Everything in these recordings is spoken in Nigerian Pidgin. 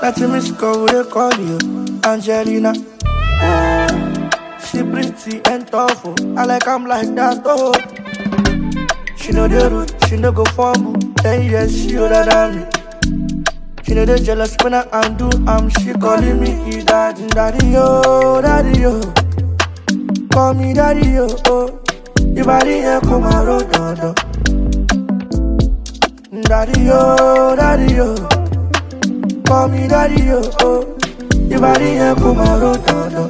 That you miss call, they call you Angelina. She pretty and tough, oh. I like I'm like that, oh. She know the root, she know go fumble. 10 years, she older than me. She know the jealous when I undo, she calling me daddy, daddy, yo, daddy, yo. Call me daddy, yo, oh. Your body here come a road, do. Daddy, yo, daddy, yo. Call me daddy, yo, oh. Your body here come a road, do.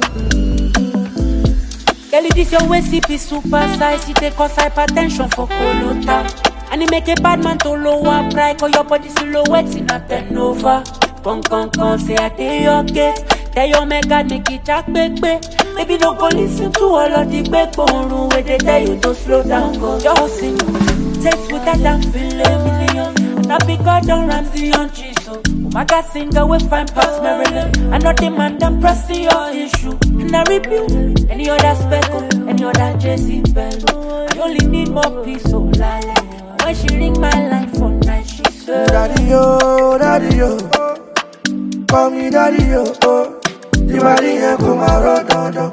Girl, this your way, CP super size. You take cause hypertension for Colota. And it make a bad man to lower pride. Cause your body silhouette in a 10 over. Come, say I tell your gate. Tell your mega, make it jack, baby. Maybe don't go listen to all of the backbone where they tell you to slow down, go. Just sing, taste with that and feel million. And I be God on Ramsey on Jesus. Umaga singer we find past Maryland. I know the man them pressing your issue. And I review any other speckle, any other Jezebel. I only need more peace, so lale. When she ring my line for night, she said, daddy, yo, daddy, yo. Call me daddy, yo, oh. The body here come a road, do.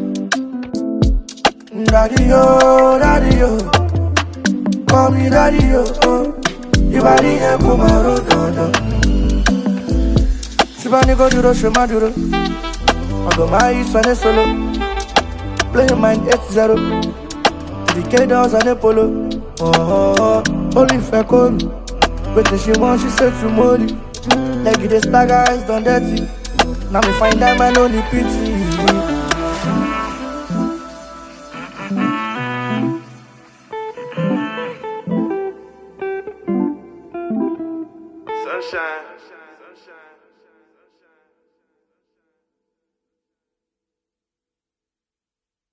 Daddy, yo, daddy, yo. Call me daddy, yo, oh. The body here come a road, do. Sibani go duro, shema duro. I go my east on a solo. Play your mind 8-0. The K-Downs on the polo. Oh, only if I call me. But if she want, she said to Molly. Like the stagger eyes done dirty. Now me find that man only pity.